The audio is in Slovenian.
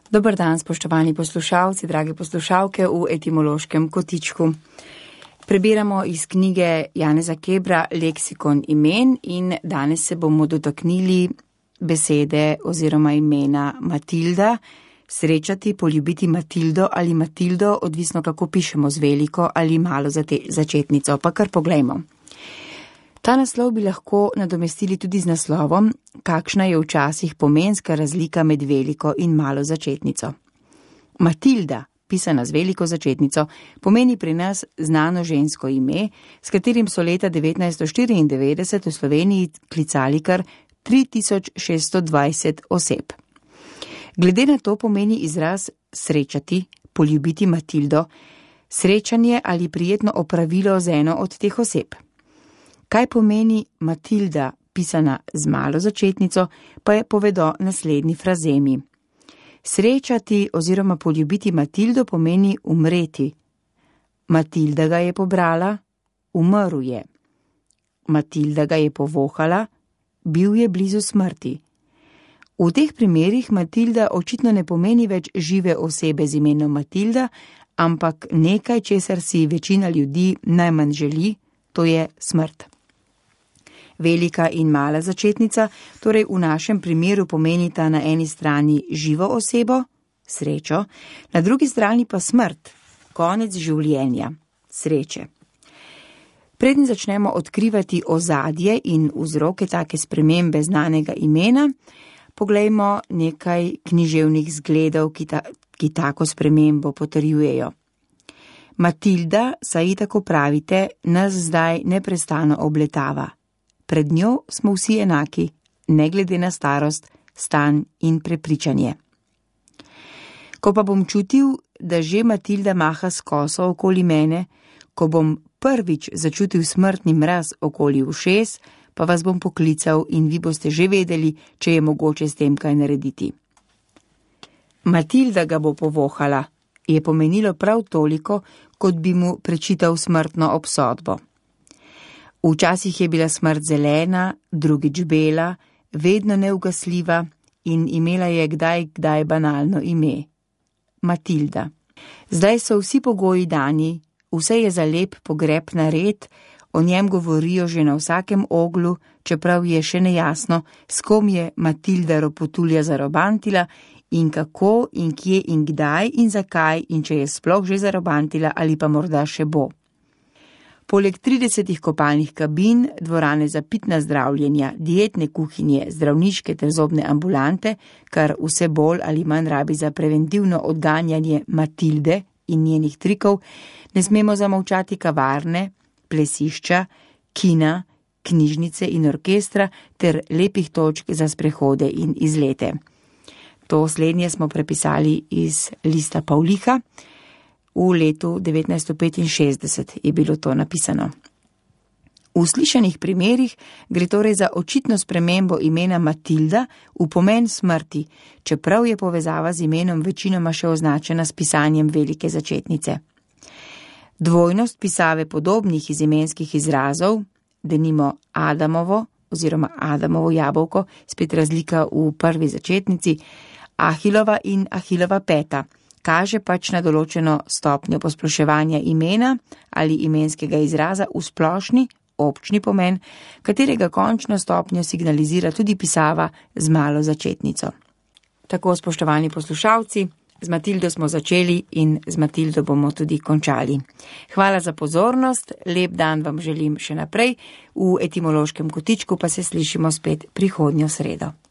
Dober dan, spoštovani poslušalci, drage poslušalke v etimološkem kotičku. Prebiramo iz knjige Janeza Kebra Leksikon imen in danes se bomo dotaknili besede oziroma imena Matilda, srečati, poljubiti Matildo ali Matildo, odvisno kako pišemo, z veliko ali malo začetnico, pa kar poglejmo. Ta naslov bi lahko nadomestili tudi z naslovom, kakšna je včasih pomenska razlika med veliko in malo začetnico. Matilda, pisana z veliko začetnico, pomeni pri nas znano žensko ime, s katerim so leta 1994 v Sloveniji klicali kar 3620 oseb. Glede na to pomeni izraz srečati, poljubiti Matildo, srečanje ali prijetno opravilo z eno od teh oseb. Kaj pomeni Matilda, pisana z malo začetnico, pa je povedo naslednji frazemi. Srečati oziroma poljubiti Matildo pomeni umreti. Matilda ga je pobrala, umrl je. Matilda ga je povohala, bil je blizu smrti. V teh primerih Matilda očitno ne pomeni več žive osebe z imenom Matilda, ampak nekaj, česar si večina ljudi najmanj želi, to je smrt. Velika in mala začetnica, torej v našem primeru pomenita na eni strani živo osebo, srečo, na drugi strani pa smrt, konec življenja, sreče. Preden začnemo odkrivati ozadje in vzroke take spremembe znanega imena, poglejmo nekaj književnih zgledov, ki tako spremembo potrjujejo. Matilda, saj tako pravite, nas zdaj neprestano obletava. Pred njo smo vsi enaki, ne glede na starost, stan in prepričanje. Ko pa bom čutil, da že Matilda maha s koso okoli mene, ko bom prvič začutil smrtni mraz okoli ušes, pa vas bom poklical in vi boste že vedeli, če je mogoče s tem kaj narediti. Matilda ga bo povohala, je pomenilo prav toliko, kot bi mu prečital smrtno obsodbo. Včasih je bila smrt zelena, drugič bela, vedno neugasljiva in imela je kdaj banalno ime. Matilda. Zdaj so vsi pogoji dani, vse je za lep pogreb nared, o njem govorijo že na vsakem oglu, čeprav je še nejasno, s kom je Matilda Ropotulja zarobantila in kako in kje in kdaj in zakaj in če je sploh že zarobantila ali pa morda še bo. Poleg 30 kopalnih kabin, dvorane za pitna zdravljenja, dietne kuhinje, zdravniške ter zobne ambulante, kar vse bolj ali manj rabi za preventivno odganjanje Matilde in njenih trikov, ne smemo zamolčati kavarne, plesišča, kina, knjižnice in orkestra ter lepih točk za sprehode in izlete. To slednje smo prepisali iz lista Pavliha. V letu 1965 je bilo to napisano. V slišanih primerih gre torej za očitno spremembo imena Matilda v pomen smrti, čeprav je povezava z imenom večinoma še označena s pisanjem velike začetnice. Dvojnost pisave podobnih izimenskih izrazov, denimo Adamovo oziroma Adamovo jabolko, spet razlika v prvi začetnici, Ahilova in Ahilova peta, kaže pač na določeno stopnjo posploševanja imena ali imenskega izraza v splošni, občni pomen, katerega končno stopnjo signalizira tudi pisava z malo začetnico. Tako, spoštovani poslušalci, z Matildo smo začeli in z Matildo bomo tudi končali. Hvala za pozornost, lep dan vam želim še naprej, v etimološkem kotičku pa se slišimo spet prihodnjo sredo.